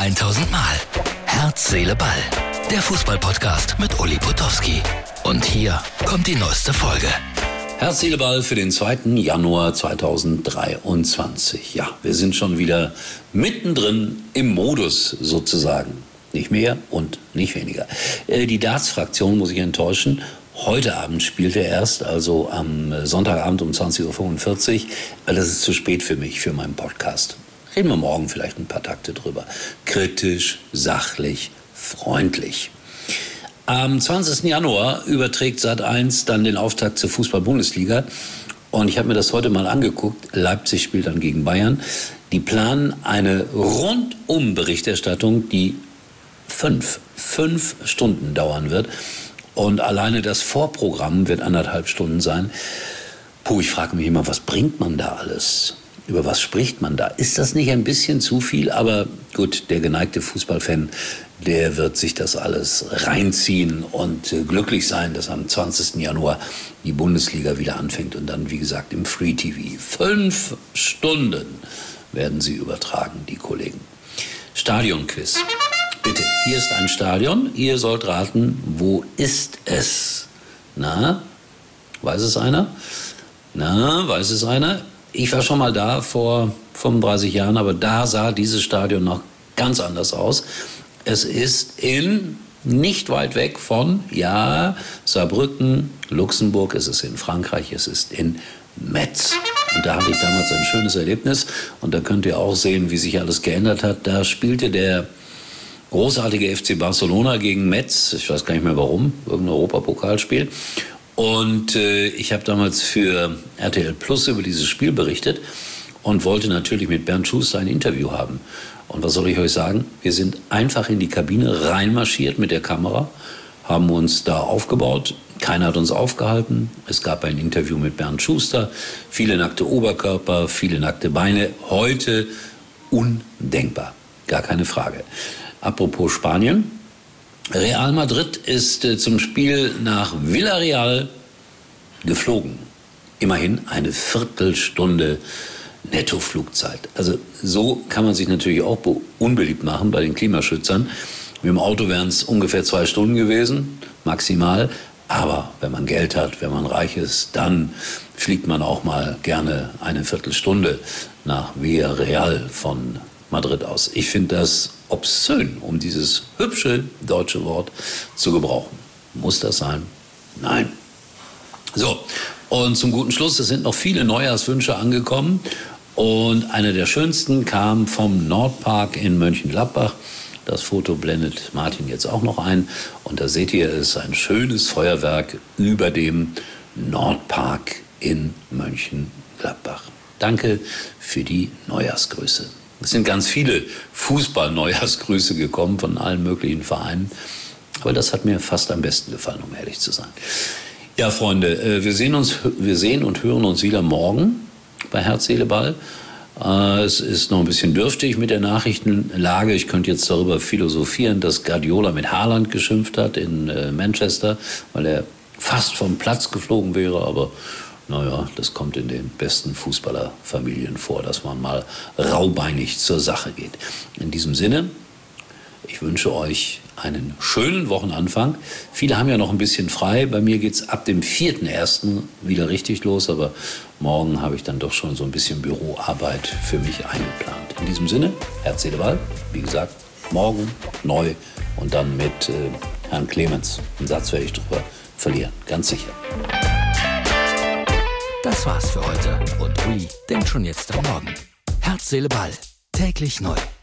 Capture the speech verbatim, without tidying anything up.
tausend Mal. Herz, Seele, Ball. Der Fußball-Podcast mit Uli Potowski. Und hier kommt die neueste Folge. Herz, Seele, Ball für den zweiten Januar zweitausenddreiundzwanzig. Ja, wir sind schon wieder mittendrin im Modus sozusagen. Nicht mehr und nicht weniger. Äh, die Darts-Fraktion muss ich enttäuschen. Heute Abend spielt er erst, also am Sonntagabend um zwanzig Uhr fünfundvierzig, weil das ist zu spät für mich, für meinen Podcast. Reden wir morgen vielleicht ein paar Takte drüber. Kritisch, sachlich, freundlich. Am zwanzigsten Januar überträgt Sat eins dann den Auftakt zur Fußball-Bundesliga. Und ich habe mir das heute mal angeguckt. Leipzig spielt dann gegen Bayern. Die planen eine Rundum-Berichterstattung, die fünf, fünf Stunden dauern wird. Und alleine das Vorprogramm wird anderthalb Stunden sein. Puh, ich frage mich immer, was bringt man da alles? Über was spricht man da? Ist das nicht ein bisschen zu viel? Aber gut, der geneigte Fußballfan, der wird sich das alles reinziehen und äh, glücklich sein, dass am zwanzigsten Januar die Bundesliga wieder anfängt. Und dann, wie gesagt, im Free T V. Fünf Stunden werden sie übertragen, die Kollegen. Stadionquiz. Bitte, hier ist ein Stadion. Ihr sollt raten, wo ist es? Na, weiß es einer? Na, weiß es einer? Ich war schon mal da vor fünfunddreißig Jahren, aber da sah dieses Stadion noch ganz anders aus. Es ist in, nicht weit weg von, ja, Saarbrücken, Luxemburg, es ist in Frankreich, es ist in Metz. Und da hatte ich damals ein schönes Erlebnis. Und da könnt ihr auch sehen, wie sich alles geändert hat. Da spielte der großartige F C Barcelona gegen Metz, ich weiß gar nicht mehr warum, irgendein Europapokalspiel. Und äh, ich habe damals für R T L Plus über dieses Spiel berichtet und wollte natürlich mit Bernd Schuster ein Interview haben. Und was soll ich euch sagen? Wir sind einfach in die Kabine reinmarschiert mit der Kamera, haben uns da aufgebaut. Keiner hat uns aufgehalten. Es gab ein Interview mit Bernd Schuster, viele nackte Oberkörper, viele nackte Beine. Heute undenkbar, gar keine Frage. Apropos Spanien. Real Madrid ist äh, zum Spiel nach Villarreal geflogen. Immerhin eine Viertelstunde Nettoflugzeit. Also so kann man sich natürlich auch unbeliebt machen bei den Klimaschützern. Mit dem Auto wären es ungefähr zwei Stunden gewesen, maximal. Aber wenn man Geld hat, wenn man reich ist, dann fliegt man auch mal gerne eine Viertelstunde nach Villarreal von Madrid aus. Ich finde das obszön, um dieses hübsche deutsche Wort zu gebrauchen. Muss das sein? Nein. So, und zum guten Schluss, es sind noch viele Neujahrswünsche angekommen. Und einer der schönsten kam vom Nordpark in Mönchengladbach. Das Foto blendet Martin jetzt auch noch ein. Und da seht ihr, es ist ein schönes Feuerwerk über dem Nordpark in Mönchengladbach. Danke für die Neujahrsgrüße. Es sind ganz viele Fußball-Neujahrsgrüße gekommen von allen möglichen Vereinen. Aber das hat mir fast am besten gefallen, um ehrlich zu sein. Ja, Freunde, wir sehen uns, wir sehen und hören uns wieder morgen bei Herz, Seele, Ball. Es ist noch ein bisschen dürftig mit der Nachrichtenlage. Ich könnte jetzt darüber philosophieren, dass Guardiola mit Haaland geschimpft hat in Manchester, weil er fast vom Platz geflogen wäre, aber naja, das kommt in den besten Fußballerfamilien vor, dass man mal raubeinig zur Sache geht. In diesem Sinne, ich wünsche euch einen schönen Wochenanfang. Viele haben ja noch ein bisschen frei. Bei mir geht es ab dem vierten ersten wieder richtig los, aber morgen habe ich dann doch schon so ein bisschen Büroarbeit für mich eingeplant. In diesem Sinne, Herz, Seele, Ball. Wie gesagt, morgen neu und dann mit äh, Herrn Clemens. Einen Satz werde ich drüber verlieren, ganz sicher. Das war's für heute. Und Uli denkt schon jetzt am Morgen. Herz, Seele, Ball. Täglich neu.